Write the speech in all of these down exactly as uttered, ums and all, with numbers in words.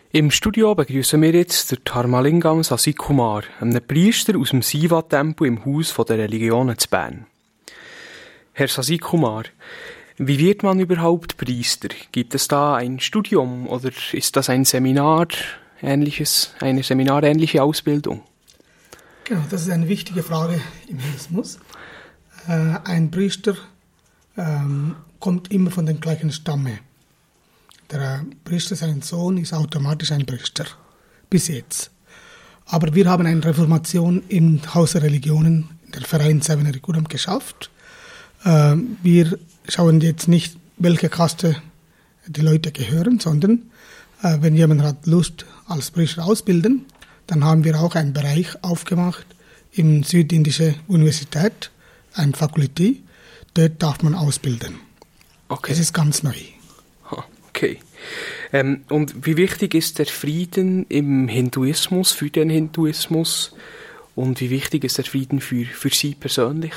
Im Studio begrüßen wir jetzt den Dharmalingam Sasikumar, einen Priester aus dem Siva-Tempel im Haus der Religionen zu Bern. Herr Sasikumar, wie wird man überhaupt Priester? Gibt es da ein Studium oder ist das ein Seminar, ähnliches, eine seminarähnliche Ausbildung? Genau, das ist eine wichtige Frage im Hinduismus. Äh, ein Priester ähm, kommt immer von dem gleichen Stamme. Der Priester, sein Sohn, ist automatisch ein Priester, bis jetzt. Aber wir haben eine Reformation im Haus der Religionen, in der Verein Sevenarikuram, geschafft. Äh, wir schauen jetzt nicht, welche Kaste die Leute gehören, sondern äh, wenn jemand hat Lust als Priester ausbilden, dann haben wir auch einen Bereich aufgemacht im Südindischen Universität, eine Fakultät. Dort darf man ausbilden. Okay. Das ist ganz neu. Okay. Ähm, und wie wichtig ist der Frieden im Hinduismus, für den Hinduismus? Und wie wichtig ist der Frieden für, für Sie persönlich?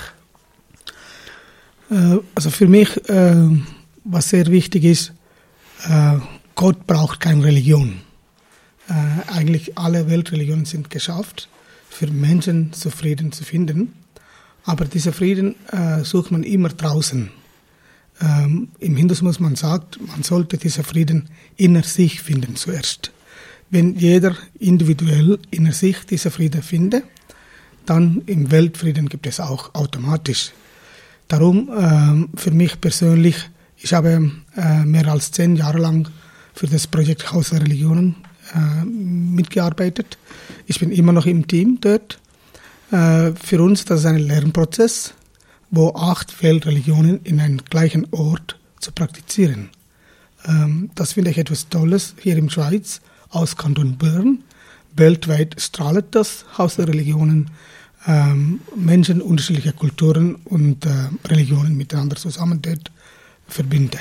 Äh, also für mich, äh, was sehr wichtig ist, äh, Gott braucht keine Religion. Äh, eigentlich alle Weltreligionen sind geschafft, für Menschen zu Frieden zu finden. Aber dieser Frieden äh, sucht man immer draußen. Ähm, Im Hinduismus man sagt, man sollte diesen Frieden inner sich finden zuerst. Wenn jeder individuell inner sich diesen Frieden findet, dann im Weltfrieden gibt es auch automatisch. Darum ähm, für mich persönlich, ich habe äh, mehr als zehn Jahre lang für das Projekt Haus der Religionen äh, mitgearbeitet. Ich bin immer noch im Team dort. Äh, für uns das ist ein Lernprozess, wo acht Weltreligionen in einem gleichen Ort zu praktizieren. Ähm, das finde ich etwas Tolles hier in der Schweiz, aus Kanton Bern. Weltweit strahlt das Haus der Religionen, ähm, Menschen unterschiedlicher Kulturen und äh, Religionen miteinander zusammen dort verbinden.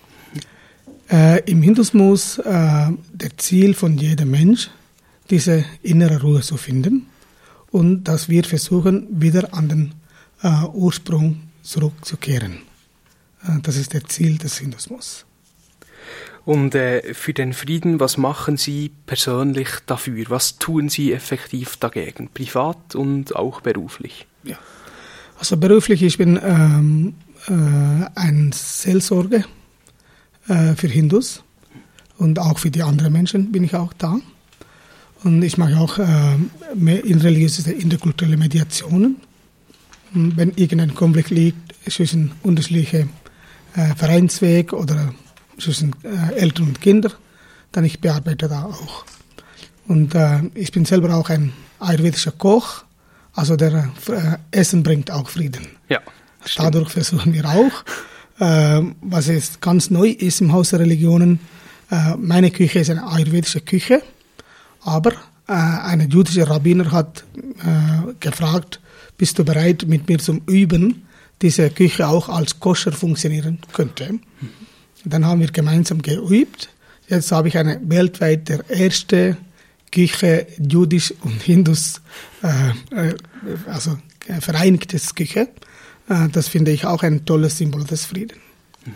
Äh, Im Hinduismus äh, der Ziel von jedem Mensch, diese innere Ruhe zu finden und dass wir versuchen, wieder an den Uh, Ursprung zurückzukehren. Uh, das ist das Ziel des Hinduismus. Und äh, für den Frieden, was machen Sie persönlich dafür? Was tun Sie effektiv dagegen? Privat und auch beruflich? Ja. Also beruflich, ich bin ähm, äh, ein Seelsorger äh, für Hindus und auch für die anderen Menschen bin ich auch da. Und ich mache auch äh, in religiöse, interkulturelle Mediationen. Wenn irgendein Konflikt liegt zwischen unterschiedlichen äh, Vereinsweg oder zwischen äh, Eltern und Kindern, dann ich bearbeite da auch. Und äh, ich bin selber auch ein ayurvedischer Koch, also der äh, Essen bringt auch Frieden. Ja, dadurch versuchen wir auch, äh, was jetzt ganz neu ist im Haus der Religionen, äh, meine Küche ist eine ayurvedische Küche, aber äh, ein jüdischer Rabbiner hat äh, gefragt, bist du bereit, mit mir zum Üben, diese Küche auch als koscher funktionieren könnte? Mhm. Dann haben wir gemeinsam geübt. Jetzt habe ich eine weltweit der erste Küche, jüdisch und Hindus, äh, also äh, vereinigtes Küche. Äh, das finde ich auch ein tolles Symbol des Friedens. Mhm.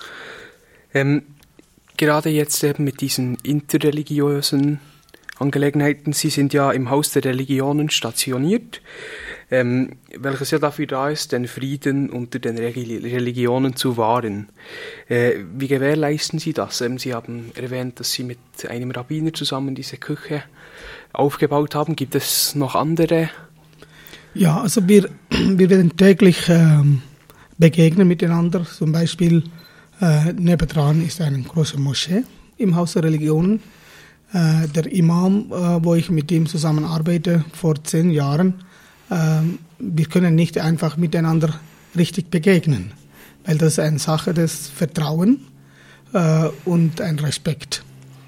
Ähm, gerade jetzt eben mit diesen interreligiösen Angelegenheiten, Sie sind ja im Haus der Religionen stationiert. Ähm, welches ja dafür da ist, den Frieden unter den Religionen zu wahren. Äh, wie gewährleisten Sie das? Ähm, Sie haben erwähnt, dass Sie mit einem Rabbiner zusammen diese Küche aufgebaut haben. Gibt es noch andere? Ja, also wir, wir werden täglich äh, begegnen miteinander. Zum Beispiel äh, nebendran ist eine große Moschee im Haus der Religionen. Äh, der Imam, äh, wo ich mit ihm zusammenarbeite, vor zehn Jahren, wir können nicht einfach miteinander richtig begegnen, weil das ist eine Sache des Vertrauens äh, und ein Respekt.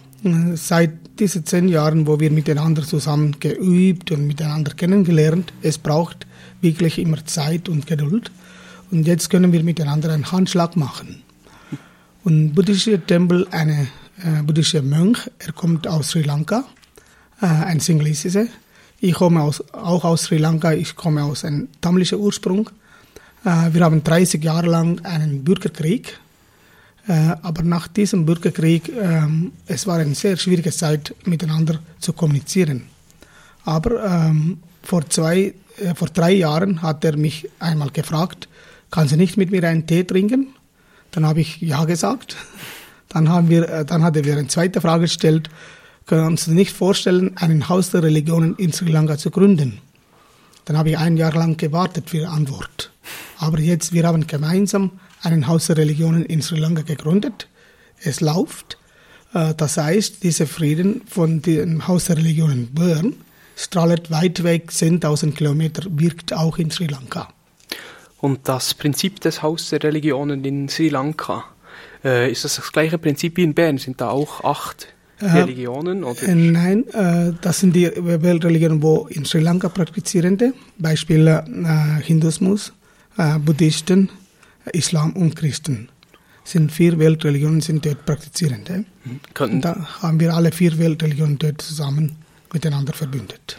Seit diesen zehn Jahren, wo wir miteinander zusammen geübt und miteinander kennengelernt, es braucht wirklich immer Zeit und Geduld. Und jetzt können wir miteinander einen Handschlag machen. Und buddhischer Tempel, eine äh, buddhischer Mönch, er kommt aus Sri Lanka, äh, ein Sinhalese. Ich komme aus, auch aus Sri Lanka, ich komme aus einem tamilischen Ursprung. Äh, wir haben dreißig Jahre lang einen Bürgerkrieg. Äh, aber nach diesem Bürgerkrieg, äh, es war eine sehr schwierige Zeit, miteinander zu kommunizieren. Aber ähm, vor, zwei, äh, vor drei Jahren hat er mich einmal gefragt, kannst du nicht mit mir einen Tee trinken? Dann habe ich ja gesagt. Dann, haben wir, äh, dann hat er mir eine zweite Frage gestellt, kannst du dir nicht vorstellen, ein Haus der Religionen in Sri Lanka zu gründen? Dann habe ich ein Jahr lang gewartet für die Antwort. Aber jetzt, wir haben gemeinsam ein Haus der Religionen in Sri Lanka gegründet. Es läuft. Das heißt, dieser Frieden von dem Haus der Religionen Bern strahlt weit weg, zehntausend Kilometer, wirkt auch in Sri Lanka. Und das Prinzip des Haus der Religionen in Sri Lanka, äh, ist das das gleiche Prinzip wie in Bern? Sind da auch acht äh, Religionen? Oder? Äh, nein, äh, das sind die Weltreligionen, wo in Sri Lanka praktizierende, Beispiel äh, Hinduismus, äh, Buddhisten, Islam und Christen. Sind vier Weltreligionen, sind dort praktizierende. Mhm. Und da haben wir alle vier Weltreligionen dort zusammen miteinander verbündet.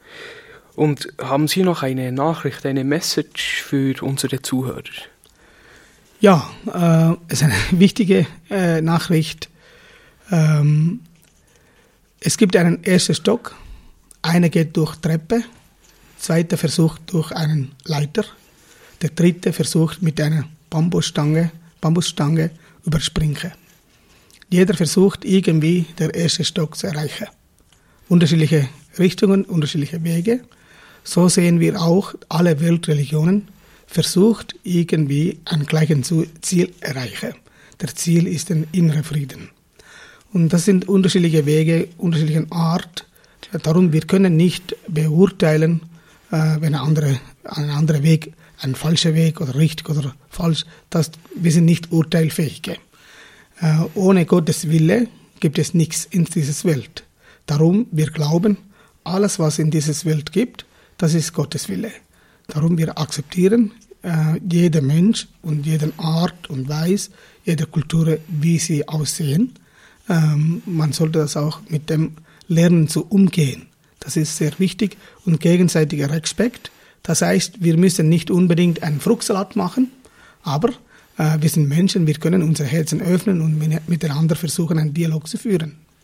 Und haben Sie noch eine Nachricht, eine Message für unsere Zuhörer? Ja, äh, es ist eine wichtige äh, Nachricht. Ähm, es gibt einen ersten Stock, einer geht durch Treppe, zweiter versucht durch einen Leiter, der dritte versucht mit einer Bambusstange, Bambusstange überspringen. Jeder versucht irgendwie den ersten Stock zu erreichen. Unterschiedliche Richtungen, unterschiedliche Wege. So sehen wir auch, alle Weltreligionen versucht irgendwie ein gleiches Ziel erreichen. Der Ziel ist der innere Frieden. Und das sind unterschiedliche Wege, unterschiedliche Art. Darum, wir können nicht beurteilen, wenn ein anderer, ein anderer Weg, ein falscher Weg oder richtig oder falsch, das, wir sind nicht urteilfähig. Ohne Gottes Wille gibt es nichts in dieser Welt. Darum, wir glauben, alles, was in dieser Welt gibt, das ist Gottes Wille. Darum, wir akzeptieren äh, jeder Mensch und jede Art und Weise, jede Kultur, wie sie aussehen. Ähm, man sollte das auch mit dem lernen zu umgehen. Das ist sehr wichtig. Und gegenseitiger Respekt. Das heißt, wir müssen nicht unbedingt einen Fruchtsalat machen, aber äh, wir sind Menschen, wir können unsere Herzen öffnen und miteinander versuchen, einen Dialog zu führen.